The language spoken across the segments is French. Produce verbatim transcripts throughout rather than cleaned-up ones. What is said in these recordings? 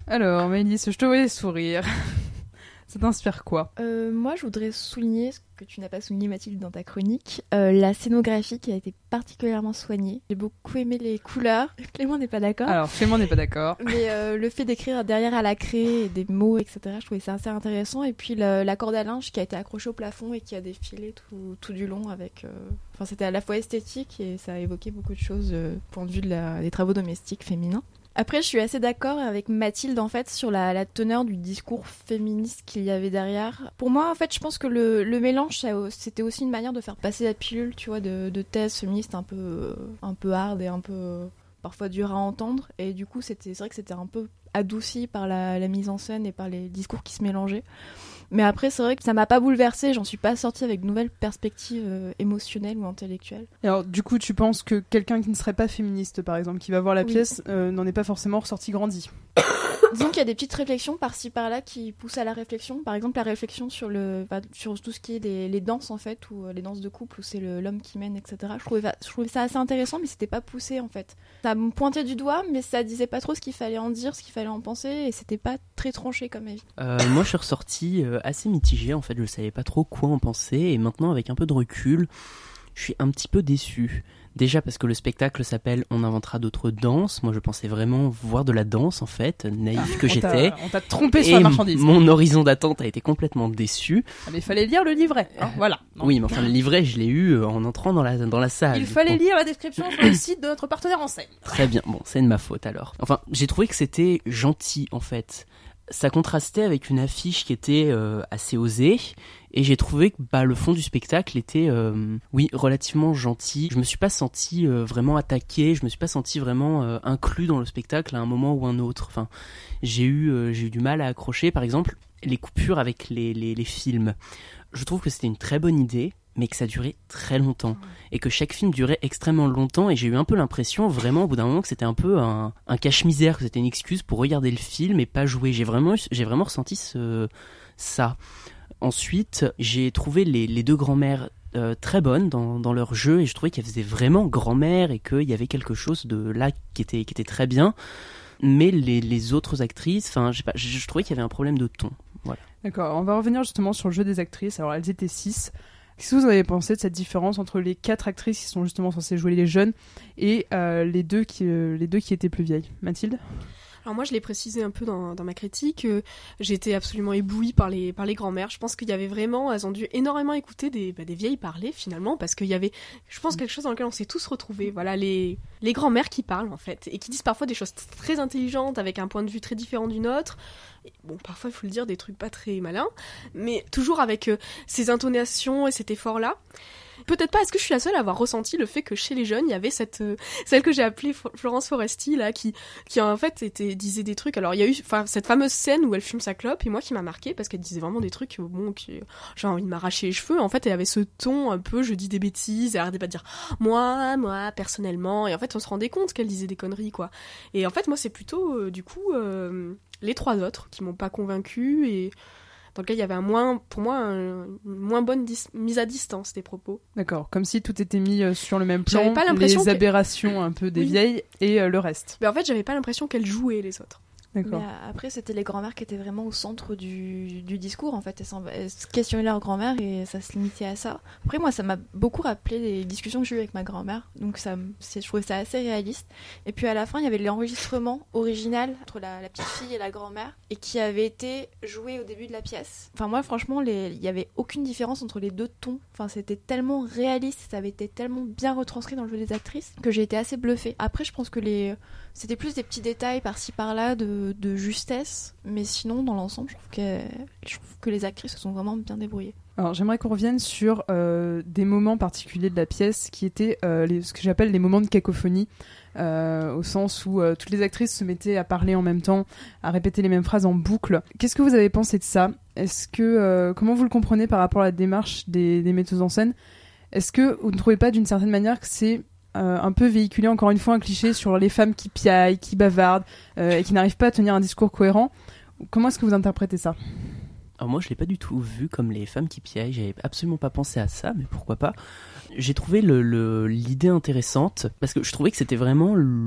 Alors, Maëlys, je te voyais sourire. Ça t'inspire quoi ? euh, Moi, je voudrais souligner ce que tu n'as pas souligné, Mathilde, dans ta chronique, euh, la scénographie qui a été particulièrement soignée. J'ai beaucoup aimé les couleurs. Clément n'est pas d'accord. Alors, Clément n'est pas d'accord. Mais euh, le fait d'écrire derrière à la craie, et des mots, et cetera, je trouvais ça assez intéressant. Et puis le, la corde à linge qui a été accrochée au plafond et qui a défilé tout, tout du long avec... Euh... Enfin, c'était à la fois esthétique et ça a évoqué beaucoup de choses euh, du point de vue de la, des travaux domestiques féminins. Après, je suis assez d'accord avec Mathilde, en fait, sur la, la teneur du discours féministe qu'il y avait derrière. Pour moi, en fait, je pense que le, le mélange, ça, c'était aussi une manière de faire passer la pilule, tu vois, de, de thèse féministe un peu, un peu hard et un peu, parfois, dur à entendre. Et du coup, c'était, c'est vrai que c'était un peu adouci par la, la mise en scène et par les discours qui se mélangeaient. Mais après, c'est vrai que ça m'a pas bouleversée, j'en suis pas sortie avec de nouvelles perspectives euh, émotionnelles ou intellectuelles. Et alors, du coup, tu penses que quelqu'un qui ne serait pas féministe, par exemple, qui va voir la Oui. pièce, euh, n'en est pas forcément ressorti grandi ? Disons qu'il y a des petites réflexions par-ci par-là qui poussent à la réflexion. Par exemple, la réflexion sur, le, bah, sur tout ce qui est des, les danses, en fait, ou euh, les danses de couple, où c'est le, l'homme qui mène, et cetera. Je trouvais, je trouvais ça assez intéressant, mais c'était pas poussé, en fait. Ça me pointait du doigt, mais ça disait pas trop ce qu'il fallait en dire, ce qu'il fallait en penser, et c'était pas très tranché comme avis. Euh, moi, je suis ressorti euh, assez mitigé, en fait, je savais pas trop quoi en penser, et maintenant, avec un peu de recul, je suis un petit peu déçu. Déjà parce que le spectacle s'appelle « On inventera d'autres danses ». Moi, je pensais vraiment voir de la danse, en fait, naïf Ah, que on j'étais. T'a, on t'a trompé et sur la marchandise. Mon horizon d'attente a été complètement déçu. Ah, mais il fallait lire le livret, hein, voilà. Non. Oui, mais enfin, le livret, je l'ai eu en entrant dans la, dans la salle. Il fallait Bon. lire la description sur le site de notre partenaire enseigne. Très bien, bon, c'est de ma faute alors. Enfin, j'ai trouvé que c'était gentil, en fait. Ça contrastait avec une affiche qui était euh, assez osée, et j'ai trouvé que bah, le fond du spectacle était, euh, oui, relativement gentil. Je me suis pas senti euh, vraiment attaqué, je me suis pas senti vraiment euh, inclus dans le spectacle à un moment ou un autre. Enfin, j'ai eu, euh, j'ai eu du mal à accrocher, par exemple, les coupures avec les, les, les films. Je trouve que c'était une très bonne idée, mais que ça durait très longtemps, et que chaque film durait extrêmement longtemps, et j'ai eu un peu l'impression, vraiment, au bout d'un moment, que c'était un peu un, un cache-misère, que c'était une excuse pour regarder le film et pas jouer. J'ai vraiment, j'ai vraiment ressenti ce, ça. Ensuite, j'ai trouvé les, les deux grand-mères euh, très bonnes dans, dans leur jeu, et je trouvais qu'elles faisaient vraiment grand-mère, et qu'il y avait quelque chose de là qui était, qui était très bien. Mais les, les autres actrices, enfin, je sais pas, je, je trouvais qu'il y avait un problème de ton. Voilà. D'accord, on va revenir justement sur le jeu des actrices. Alors, elles étaient six. Qu'est-ce que vous avez pensé de cette différence entre les quatre actrices qui sont justement censées jouer les jeunes et euh, les, deux qui, euh, les deux qui étaient plus vieilles ? Mathilde ? Alors moi, je l'ai précisé un peu dans, dans ma critique, euh, j'ai été absolument éblouie par les, par les grand-mères. Je pense qu'il y avait vraiment, elles ont dû énormément écouter des, bah, des vieilles parler finalement, parce qu'il y avait, je pense, quelque chose dans lequel on s'est tous retrouvés. Voilà, les, les grand-mères qui parlent en fait, et qui disent parfois des choses très intelligentes avec un point de vue très différent du nôtre. Et bon, parfois, il faut le dire, des trucs pas très malins, mais toujours avec euh, ces intonations et cet effort-là. Peut-être pas, est-ce que je suis la seule à avoir ressenti le fait que chez les jeunes, il y avait cette, euh, celle que j'ai appelée Florence Foresti, là, qui, qui en fait était, disait des trucs. Alors, il y a eu, enfin, cette fameuse scène où elle fume sa clope, et moi qui m'a marquée, parce qu'elle disait vraiment des trucs, bon, qui, j'ai envie de m'arracher les cheveux. En fait, elle avait ce ton un peu, je dis des bêtises, elle arrêtait pas de dire, moi, moi, personnellement. Et en fait, on se rendait compte qu'elle disait des conneries, quoi. Et en fait, moi, c'est plutôt, euh, du coup, euh, les trois autres qui m'ont pas convaincue, et dans lequel il y avait un moins, pour moi, un, une moins bonne dis- mise à distance des propos. D'accord, comme si tout était mis euh, sur le même plan, J'avais pas l'impression les que... aberrations un peu des oui. vieilles et euh, le reste. Mais en fait, j'avais pas l'impression qu'elles jouaient les autres. D'accord. Mais après, c'était les grand-mères qui étaient vraiment au centre du, du discours, en fait. Elles, elles questionnaient leur grand-mère et ça se limitait à ça. Après, moi, ça m'a beaucoup rappelé les discussions que j'ai eues avec ma grand-mère. Donc, ça, c'est, je trouvais ça assez réaliste. Et puis, à la fin, il y avait l'enregistrement original entre la, la petite fille et la grand-mère et qui avait été joué au début de la pièce. Enfin, moi, franchement, les, il y avait aucune différence entre les deux tons. Enfin, c'était tellement réaliste, ça avait été tellement bien retranscrit dans le jeu des actrices que j'ai été assez bluffée. Après, je pense que les... c'était plus des petits détails par-ci par-là de, de justesse, mais sinon dans l'ensemble je trouve, que, je trouve que les actrices se sont vraiment bien débrouillées. Alors j'aimerais qu'on revienne sur euh, des moments particuliers de la pièce qui étaient euh, les, ce que j'appelle les moments de cacophonie, euh, au sens où euh, toutes les actrices se mettaient à parler en même temps, à répéter les mêmes phrases en boucle. Qu'est-ce que vous avez pensé de ça ? Est-ce que, euh, comment vous le comprenez par rapport à la démarche des, des metteuses en scène ? Est-ce que vous ne trouvez pas d'une certaine manière que c'est Euh, un peu véhiculer encore une fois un cliché sur les femmes qui piaillent, qui bavardent euh, et qui n'arrivent pas à tenir un discours cohérent ? Comment est-ce que vous interprétez ça ? Alors moi je l'ai pas du tout vu comme les femmes qui piaillent, j'avais absolument pas pensé à ça, mais pourquoi pas. J'ai trouvé le, le, l'idée intéressante, parce que je trouvais que c'était vraiment le,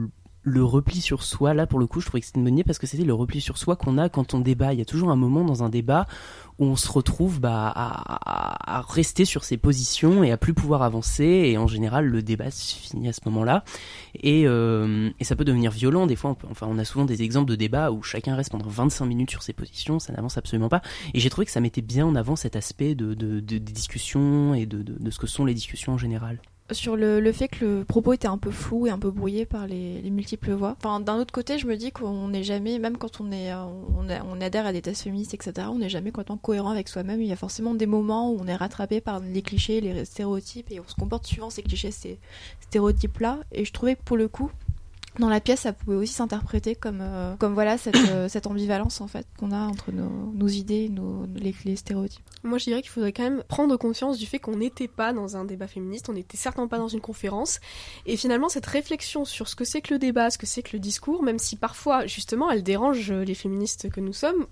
le repli sur soi, là pour le coup je trouvais que c'était une bonne idée parce que c'était le repli sur soi qu'on a quand on débat. Il y a toujours un moment dans un débat où on se retrouve bah, à, à, à rester sur ses positions et à plus pouvoir avancer, et en général le débat se finit à ce moment-là et, euh, et ça peut devenir violent des fois. On peut, enfin on a souvent des exemples de débats où chacun reste pendant vingt-cinq minutes sur ses positions, ça n'avance absolument pas, et j'ai trouvé que ça mettait bien en avant cet aspect de, de, de, des discussions et de, de, de ce que sont les discussions en général. Sur le, le fait que le propos était un peu flou et un peu brouillé par les, les multiples voix. Enfin, d'un autre côté, je me dis qu'on n'est jamais, même quand on, est, on, a, on adhère à des thèses féministes, et cetera, on n'est jamais complètement cohérent avec soi-même. Il y a forcément des moments où on est rattrapé par les clichés, les stéréotypes, et on se comporte suivant ces clichés, ces stéréotypes-là. Et je trouvais que pour le coup, dans la pièce, ça pouvait aussi s'interpréter comme, euh, comme voilà, cette, euh, cette ambivalence en fait, qu'on a entre nos, nos idées et nos, les, les stéréotypes. Moi, je dirais qu'il faudrait quand même prendre conscience du fait qu'on n'était pas dans un débat féministe, on n'était certainement pas dans une conférence. Et finalement, cette réflexion sur ce que c'est que le débat, ce que c'est que le discours, même si parfois, justement, elle dérange les féministes que nous sommes,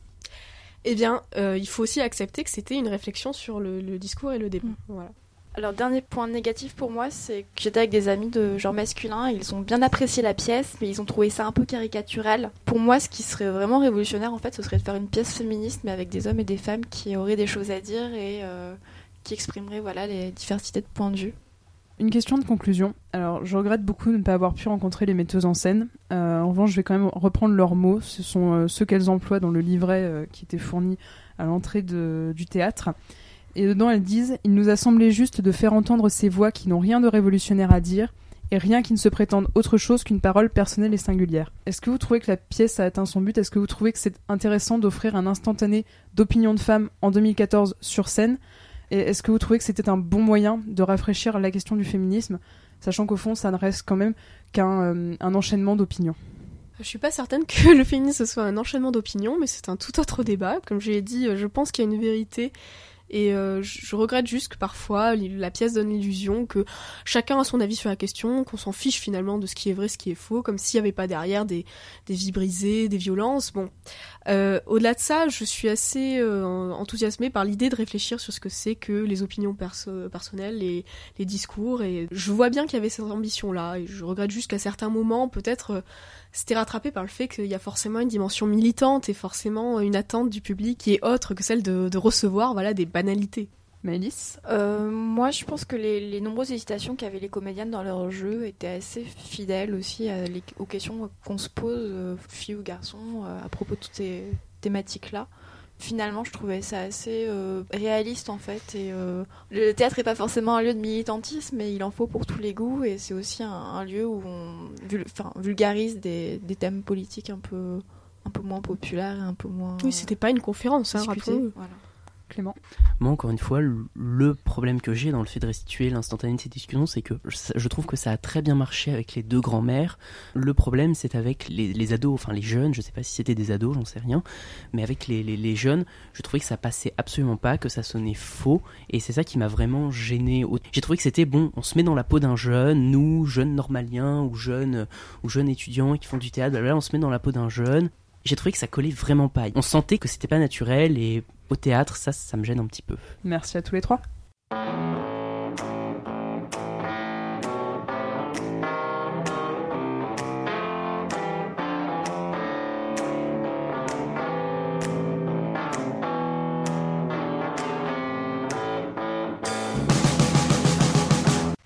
eh bien, euh, il faut aussi accepter que c'était une réflexion sur le, le discours et le débat. Mmh. Voilà. Alors, dernier point négatif pour moi, c'est que j'étais avec des amis de genre masculin, ils ont bien apprécié la pièce, mais ils ont trouvé ça un peu caricatural. Pour moi, ce qui serait vraiment révolutionnaire, en fait, ce serait de faire une pièce féministe, mais avec des hommes et des femmes qui auraient des choses à dire et euh, qui exprimeraient voilà, les diversités de points de vue. Une question de conclusion. Alors, je regrette beaucoup de ne pas avoir pu rencontrer les metteuses en scène. Euh, en revanche, je vais quand même reprendre leurs mots. Ce sont euh, ceux qu'elles emploient dans le livret euh, qui était fourni à l'entrée de, du théâtre. Et dedans, elles disent « Il nous a semblé juste de faire entendre ces voix qui n'ont rien de révolutionnaire à dire et rien qui ne se prétende autre chose qu'une parole personnelle et singulière. » Est-ce que vous trouvez que la pièce a atteint son but ? Est-ce que vous trouvez que c'est intéressant d'offrir un instantané d'opinion de femme en deux mille quatorze sur scène ? Et est-ce que vous trouvez que c'était un bon moyen de rafraîchir la question du féminisme, sachant qu'au fond, ça ne reste quand même qu'un euh, un enchaînement d'opinions ? Je suis pas certaine que le féminisme soit un enchaînement d'opinions, mais c'est un tout autre débat. Comme je l'ai dit, je pense qu'il y a une vérité. Et euh, je regrette juste que parfois la pièce donne l'illusion que chacun a son avis sur la question, qu'on s'en fiche finalement de ce qui est vrai, ce qui est faux, comme s'il n'y avait pas derrière des, des vies brisées, des violences. Bon, euh, au-delà de ça, je suis assez euh, enthousiasmée par l'idée de réfléchir sur ce que c'est que les opinions perso- personnelles, les, les discours. Et je vois bien qu'il y avait cette ambition-là. Et je regrette juste qu'à certains moments, peut-être, euh, c'était rattrapé par le fait qu'il y a forcément une dimension militante et forcément une attente du public qui est autre que celle de, de recevoir voilà, des banalité. Maëlys ? euh, Moi, je pense que les, les nombreuses hésitations qu'avaient les comédiennes dans leur jeu étaient assez fidèles aussi à les, aux questions qu'on se pose, euh, filles ou garçons, euh, à propos de toutes ces thématiques-là. Finalement, je trouvais ça assez euh, réaliste en fait. Et, euh, le théâtre n'est pas forcément un lieu de militantisme, mais il en faut pour tous les goûts. Et c'est aussi un, un lieu où on vul, vulgarise des, des thèmes politiques un peu, un peu moins populaires et un peu moins. Oui, c'était pas une conférence, hein, rappelons-le. Voilà. Clément ? Moi, encore une fois, le problème que j'ai dans le fait de restituer l'instantané de ces discussions, c'est que je trouve que ça a très bien marché avec les deux grands-mères. Le problème, c'est avec les, les ados, enfin les jeunes, je sais pas si c'était des ados, j'en sais rien, mais avec les, les, les jeunes, je trouvais que ça passait absolument pas, que ça sonnait faux, et c'est ça qui m'a vraiment gêné. J'ai trouvé que c'était bon, on se met dans la peau d'un jeune, nous, jeunes normaliens, ou jeunes, ou jeunes étudiants qui font du théâtre, là, on se met dans la peau d'un jeune. J'ai trouvé que ça collait vraiment pas. On sentait que c'était pas naturel, et au théâtre, ça, ça me gêne un petit peu. Merci à tous les trois.